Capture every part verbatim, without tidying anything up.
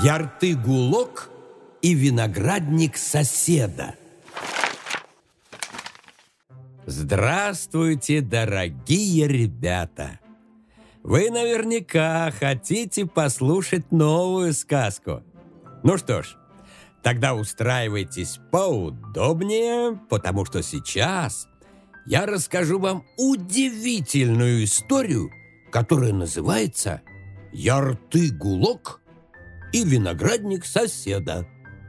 Ярты-гулок и виноградник соседа. Здравствуйте, дорогие ребята! Вы наверняка хотите послушать новую сказку. Ну что ж, тогда устраивайтесь поудобнее, потому что сейчас я расскажу вам удивительную историю, которая называется «Ярты-гулок и виноградник соседа».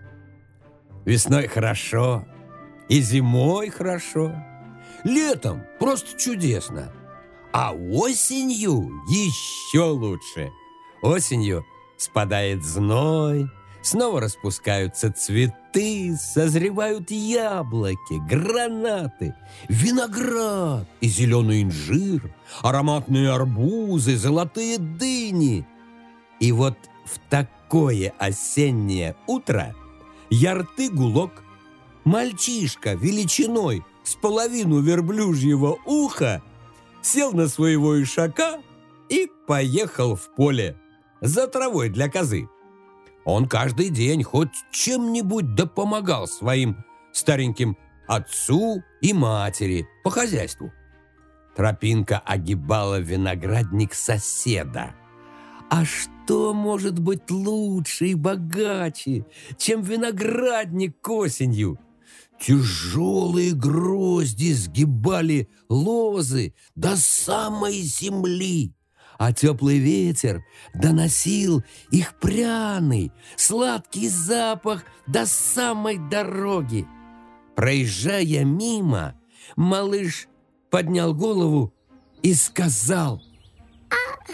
Весной хорошо, и зимой хорошо, летом просто чудесно, а осенью еще лучше. Осенью спадает зной, снова распускаются цветы, созревают яблоки, гранаты, виноград и зеленый инжир, ароматные арбузы, золотые дыни. И вот в такое осеннее утро Ярты-гулок, мальчишка величиной с половину верблюжьего уха, сел на своего ишака и поехал в поле за травой для козы. Он каждый день хоть чем-нибудь да помогал своим стареньким отцу и матери по хозяйству. Тропинка огибала виноградник соседа. А что может быть лучше и богаче, чем виноградник осенью? Тяжелые грозди сгибали лозы до самой земли, а теплый ветер доносил их пряный, сладкий запах до самой дороги. Проезжая мимо, малыш поднял голову и сказал: «Ах,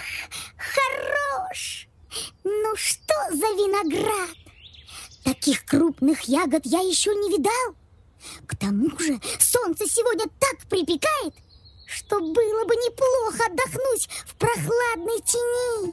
хорош! Ну что за виноград? Таких крупных ягод я еще не видал. К тому же солнце сегодня так припекает, что было бы неплохо отдохнуть в прохладной тени».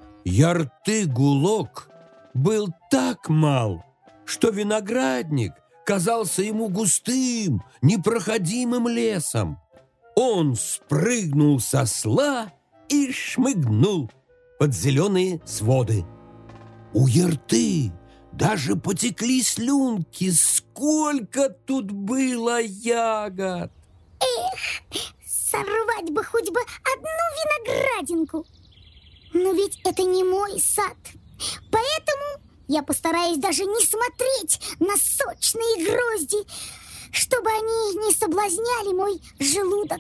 Ярты-гулок был так мал, что виноградник казался ему густым, непроходимым лесом. Он спрыгнул с осла и шмыгнул под зеленые своды. У Ярты даже потекли слюнки, сколько тут было ягод! Эх, сорвать бы хоть бы одну виноградинку. Но ведь это не мой сад, поэтому я постараюсь даже не смотреть на сочные грозди, чтобы они не соблазняли мой желудок.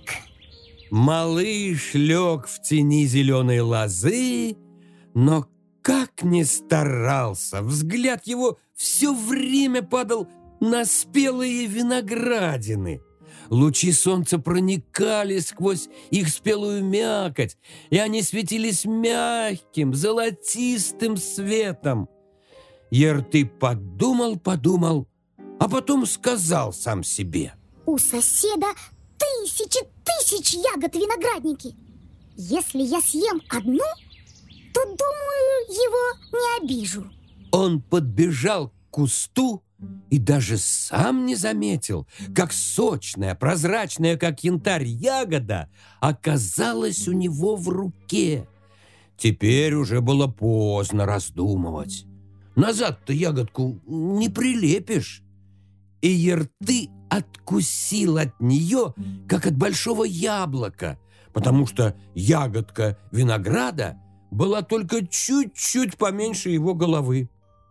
Малыш лег в тени зеленой лозы, но как ни старался, взгляд его все время падал на спелые виноградины. Лучи солнца проникали сквозь их спелую мякоть, и они светились мягким, золотистым светом. Ярты подумал-подумал, а потом сказал сам себе: «У соседа тысячи тысяч ягод виноградники. Если я съем одну, то, думаю, его не обижу». Он подбежал к кусту и даже сам не заметил, как сочная, прозрачная, как янтарь, ягода оказалась у него в руке. Теперь уже было поздно раздумывать. Назад-то ягодку не прилепишь. И Ярты откусил от нее, как от большого яблока, потому что ягодка винограда была только чуть-чуть поменьше его головы.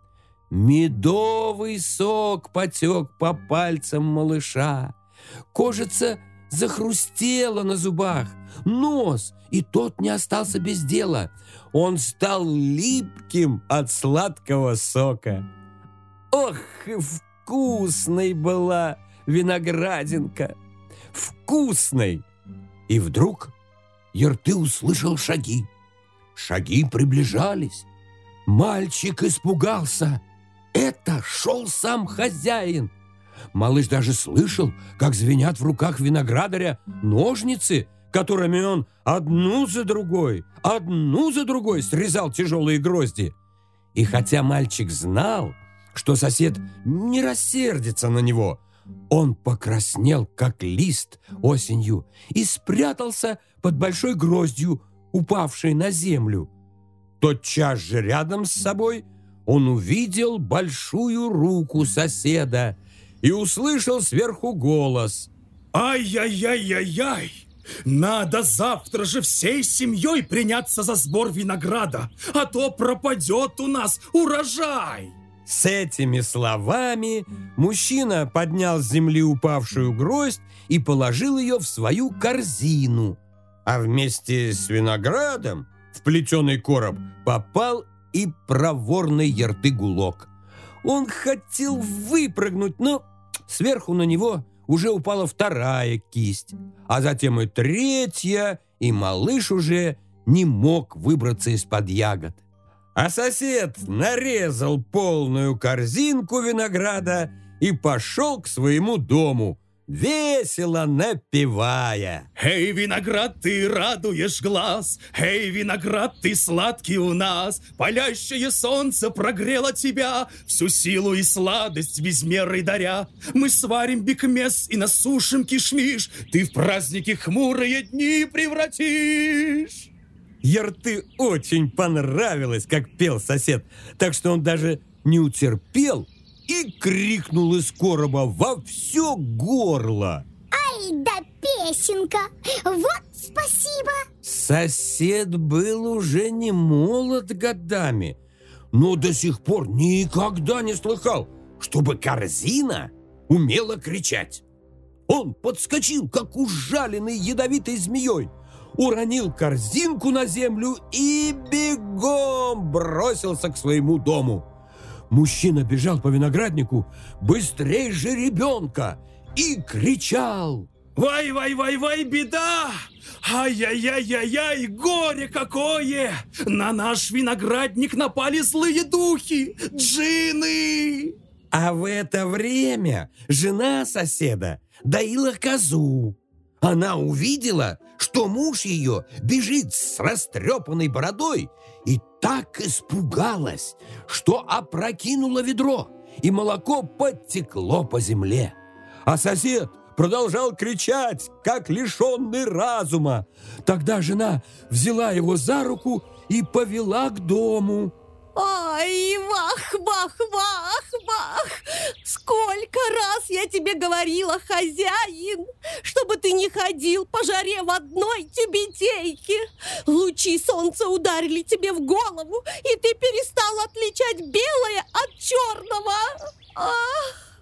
Медовый сок потек по пальцам малыша. Кожица захрустела на зубах. Нос и тот не остался без дела. Он стал липким от сладкого сока. Ох, и вкусной была виноградинка! Вкусной! И вдруг Ярты услышал шаги. Шаги приближались. Мальчик испугался. Это шел сам хозяин. Малыш даже слышал, как звенят в руках виноградаря ножницы, которыми он одну за другой, одну за другой срезал тяжелые грозди. И хотя мальчик знал, что сосед не рассердится на него, он покраснел, как лист осенью, и спрятался под большой гроздью, упавшей на землю. Тотчас же рядом с собой он увидел большую руку соседа и услышал сверху голос: «Ай-яй-яй-яй-яй! Надо завтра же всей семьей приняться за сбор винограда, а то пропадет у нас урожай!» С этими словами мужчина поднял с земли упавшую гроздь и положил ее в свою корзину, а вместе с виноградом в плетеный короб попал и проворный Ертыгулок. Он хотел выпрыгнуть, но сверху на него уже упала вторая кисть, а затем и третья, и малыш уже не мог выбраться из-под ягод. А сосед нарезал полную корзинку винограда и пошел к своему дому, весело напевая: «Эй, виноград, ты радуешь глаз! Эй, виноград, ты сладкий у нас! Палящее солнце прогрело тебя, всю силу и сладость без меры даря! Мы сварим бекмес и насушим кишмиш, ты в праздники хмурые дни превратишь!» Ерты очень понравилось, как пел сосед, так что он даже не утерпел и крикнул из короба во все горло: «Ай да песенка! Вот спасибо!» Сосед был уже не молод годами, но до сих пор никогда не слыхал, чтобы корзина умела кричать. Он подскочил, как ужаленный ядовитой змеей, уронил корзинку на землю и бегом бросился к своему дому. Мужчина бежал по винограднику быстрее же ребенка и кричал: «Вай-вай-вай-вай, беда! Ай-яй-яй-яй-яй, горе какое! На наш виноградник напали злые духи, джинны!» А в это время жена соседа доила козу. Она увидела, что муж ее бежит с растрепанной бородой, и так испугалась, что опрокинула ведро, и молоко подтекло по земле. А сосед продолжал кричать, как лишенный разума. Тогда жена взяла его за руку и повела к дому. Ай, вах, вах, вах, вах! Сколько раз я тебе говорила, хозяин, чтобы ты не ходил по жаре в одной тюбетейке. Лучи солнца ударили тебе в голову, и ты перестал отличать белое от черного. Ах!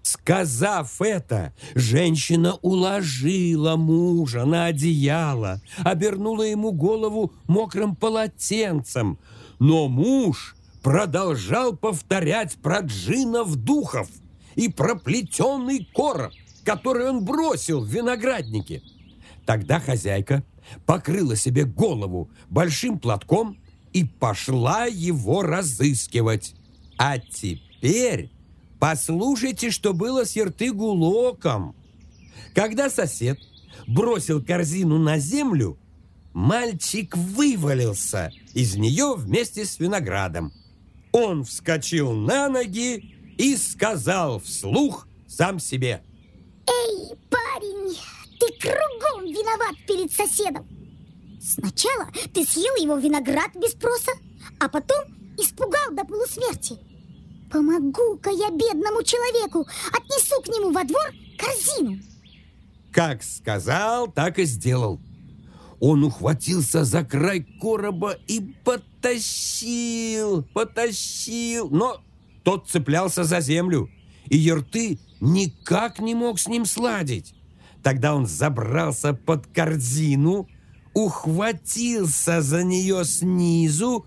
Сказав это, женщина уложила мужа на одеяло, обернула ему голову мокрым полотенцем, но муж продолжал повторять про джиннов-духов и про плетеный короб, который он бросил в винограднике. Тогда хозяйка покрыла себе голову большим платком и пошла его разыскивать. А теперь послушайте, что было с Ертыгулоком. Когда сосед бросил корзину на землю, мальчик вывалился из нее вместе с виноградом. Он вскочил на ноги и сказал вслух сам себе: «Эй, парень, ты кругом виноват перед соседом. Сначала ты съел его виноград без спроса, а потом испугал до полусмерти. Помогу-ка я бедному человеку, отнесу к нему во двор корзину». Как сказал, так и сделал. Он ухватился за край короба и потащил, потащил, но тот цеплялся за землю, и Ерты никак не мог с ним сладить. Тогда он забрался под корзину, ухватился за нее снизу,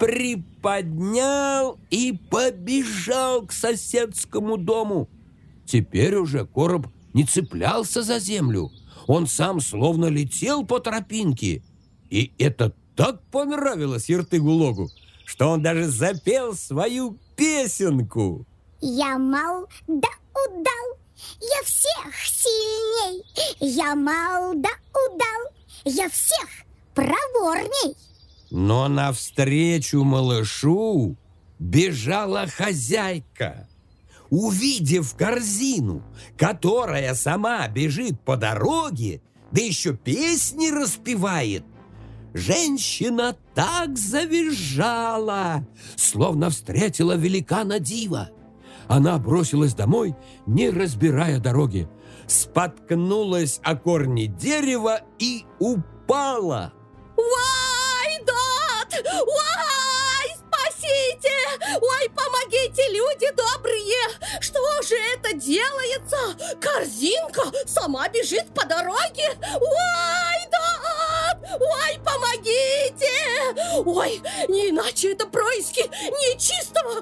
приподнял и побежал к соседскому дому. Теперь уже короб не цеплялся за землю. Он сам словно летел по тропинке. И это так понравилось Ертыгулогу, что он даже запел свою песенку. «Я мал да удал, я всех сильней. Я мал да удал, я всех проворней». Но навстречу малышу бежала хозяйка. Увидев корзину, которая сама бежит по дороге, да еще песни распевает, женщина так завизжала, словно встретила великана дива. Она бросилась домой, не разбирая дороги, споткнулась о корни дерева и упала. Ой, Дот! Ой, спасите! Ой, помогите, люди добрые! Что же это делается? Корзинка сама бежит по дороге! Ой, Дот! Ой, помогите! Ой, не иначе это происки нечистого!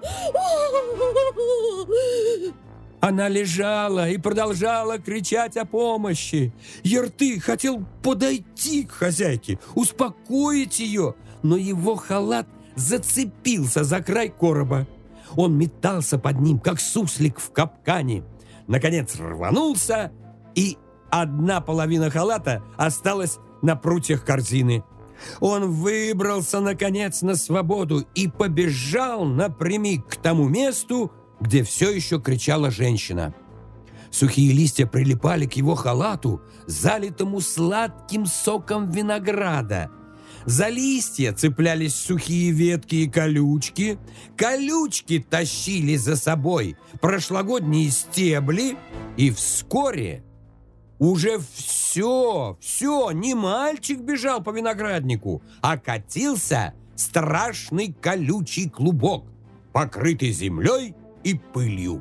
Она лежала и продолжала кричать о помощи. Ерты хотел подойти к хозяйке, успокоить ее, но его халат зацепился за край короба. Он метался под ним, как суслик в капкане. Наконец рванулся, и одна половина халата осталась на прутьях корзины. Он выбрался, наконец, на свободу и побежал напрямик к тому месту, где все еще кричала женщина. Сухие листья прилипали к его халату, залитому сладким соком винограда. За листья цеплялись сухие ветки и колючки. Колючки тащили за собой прошлогодние стебли. И вскоре уже все, все, не мальчик бежал по винограднику, а катился страшный колючий клубок, покрытый землей и пылью.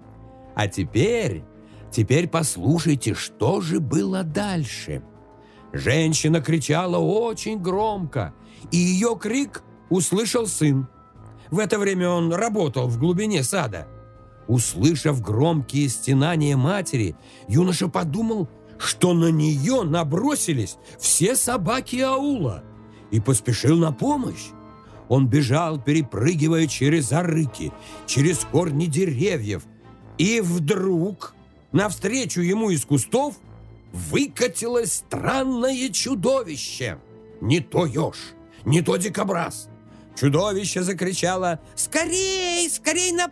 А теперь, теперь послушайте, что же было дальше. Женщина кричала очень громко, и ее крик услышал сын. В это время он работал в глубине сада. Услышав громкие стенания матери, юноша подумал, что на нее набросились все собаки аула, и поспешил на помощь. Он бежал, перепрыгивая через арыки, через корни деревьев, и вдруг навстречу ему из кустов выкатилось странное чудовище. Не то еж, не то дикобраз. Чудовище закричало: «Скорей, скорей на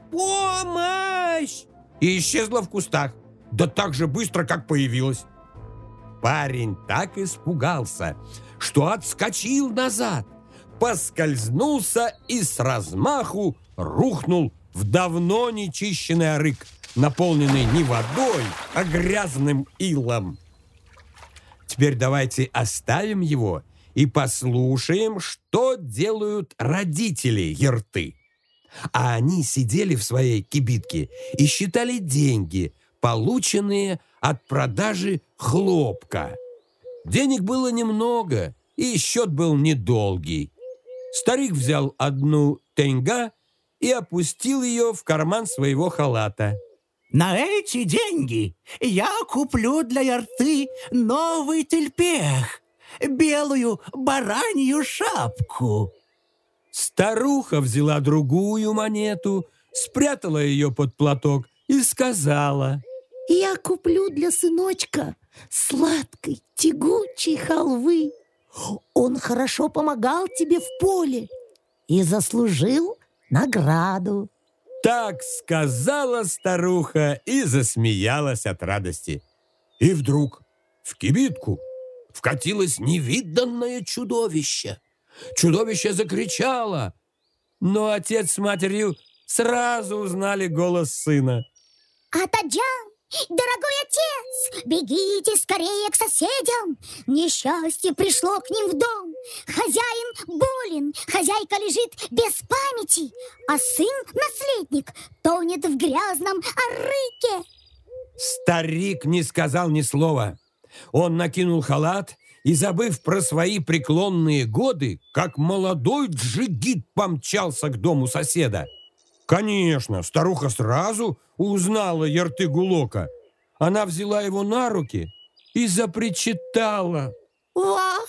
помощь!» и исчезло в кустах, да так же быстро, как появилось. Парень так испугался, что отскочил назад, поскользнулся и с размаху рухнул в давно нечищенный арык, наполненный не водой, а грязным илом. Теперь давайте оставим его и послушаем, что делают родители Ерты. А они сидели в своей кибитке и считали деньги, полученные от продажи хлопка. Денег было немного, и счет был недолгий. Старик взял одну тенга и опустил ее в карман своего халата. «На эти деньги я куплю для Ерты новый тельпех, белую баранью шапку». Старуха взяла другую монету, спрятала ее под платок и сказала: «Я куплю для сыночка сладкой, тягучей халвы. Он хорошо помогал тебе в поле и заслужил награду». Так сказала старуха и засмеялась от радости. И вдруг в кибитку вкатилось невиданное чудовище. Чудовище закричало, но отец с матерью сразу узнали голос сына. «Атаджан, дорогой отец, бегите скорее к соседям! Несчастье пришло к ним в дом. Хозяин болен, хозяйка лежит без памяти, а сын-наследник тонет в грязном арыке». Старик не сказал ни слова. Он накинул халат и, забыв про свои преклонные годы, как молодой джигит помчался к дому соседа. Конечно, старуха сразу узнала Ерты Гулока. Она взяла его на руки и запричитала: «Вах!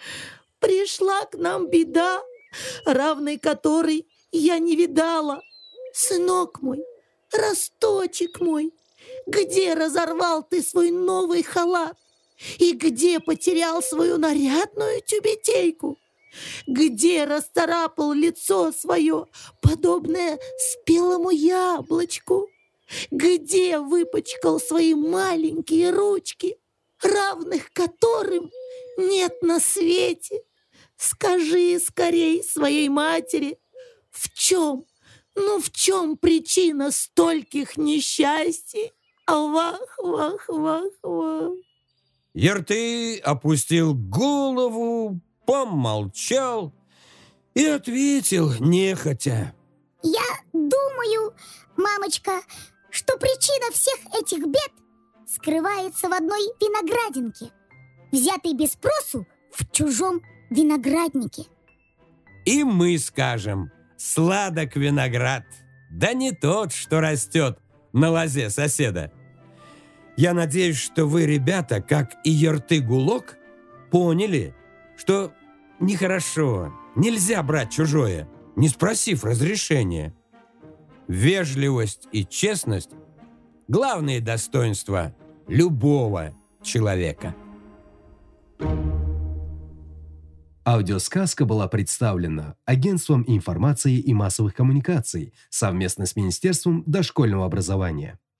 Пришла к нам беда, равной которой я не видала. Сынок мой, росточек мой, где разорвал ты свой новый халат? И где потерял свою нарядную тюбетейку? Где расцарапал лицо свое, подобное спелому яблочку? Где выпачкал свои маленькие ручки, равных которым нет на свете? Скажи скорей своей матери, в чем, ну в чем причина стольких несчастий? Вах, вах, вах, вах. Ярты опустил голову, помолчал и ответил нехотя. Я думаю, мамочка, что причина всех этих бед скрывается в одной виноградинке, взятой без спросу в чужом винограднике. И мы скажем: сладок виноград, да не тот, что растет на лозе соседа. Я надеюсь, что вы, ребята, как и Ярты-Гулок, поняли, что нехорошо, нельзя брать чужое, не спросив разрешения. Вежливость и честность – главные достоинства любого человека. Аудиосказка была представлена Агентством информации и массовых коммуникаций совместно с Министерством дошкольного образования.